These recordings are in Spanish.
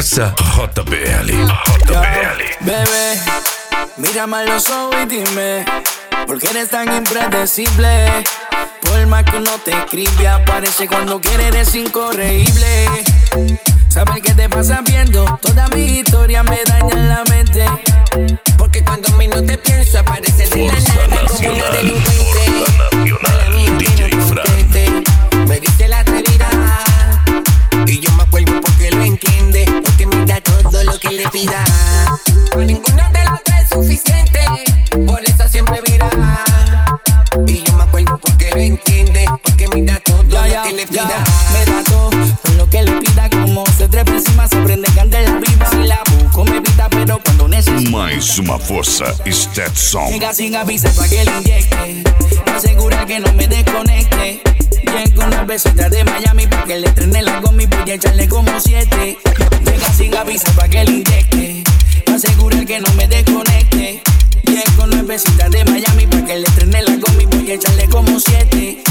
Força JBL. JBL. Bebé, mírame a los ojos y dime ¿por qué eres tan impredecible? Por más que uno te escribe, aparece cuando quiere, eres incorregible. ¿Sabes qué te pasa viendo? Toda mi historia me daña en la mente. Porque cuando a mí no te pienso, aparece de la nada como una delincuente. DJ Fran. Me dice la atrevida y yo me acuerdo porque lo entiende, porque me da todo lo que le pida. Por ninguno de los tres es suficiente, por eso siempre vira. Y yo me acuerdo porque lo entiende, porque me da todo lo que le pida. Me da todo lo que le pida, como se trepa encima, se prende candela arriba. Si la busco me evita, pero cuando necesito Mais uma força Stetson. llega sin aviso pa' que le inyecte, asegura que no me desconecte. Llego una besita de Miami pa' que le estrene la gomi, voy a echarle como 7. Llega sin aviso pa' que le inyecte, asegura que no me desconecte. Llego una besita de Miami pa' que le estrene la gomi, voy a echarle como 7.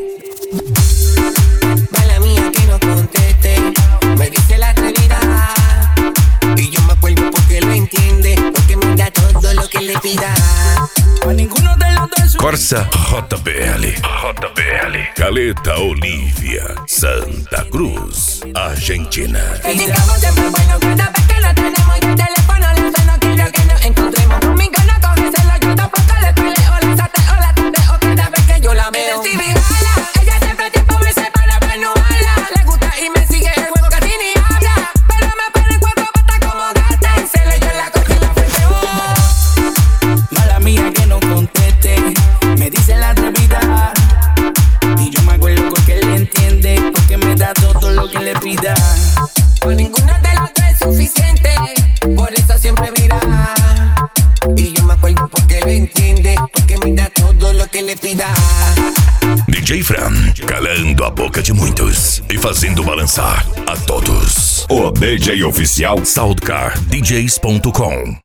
Mala mía que no conteste, me dice la atrevida y yo me acuerdo porque lo entiende, porque me da todo lo que le pida. A ninguno de los dos Força JBL. JBL. Caleta Olivia, Santa Cruz, Argentina. Estamos siempre buenos cada vez que lo tenemos y el teléfono le suena, quiero que nos encontremos. Conmigo no coge celo, yo tampoco le peleo, la sateo, la tendeo cada vez que yo la veo. Ella siempre tiempo me separa para no hablar. Le gusta y me sigue el juego casi ni habla, pero me pone el cuerpo para acomodarte. En celo yo la cogí en la frente. mala mía que no conteste, me dice la atrevida y yo me acuerdo porque él entiende, porque me da todo lo que le pida. Por ninguno de los tres es suficiente, por eso siempre mira. Y yo me acuerdo porque lo entiende, porque me da todo lo que le pida. DJ Fran, calando a boca de muitos e fazendo balançar a todos. O DJ oficial SoundcarDJs.com.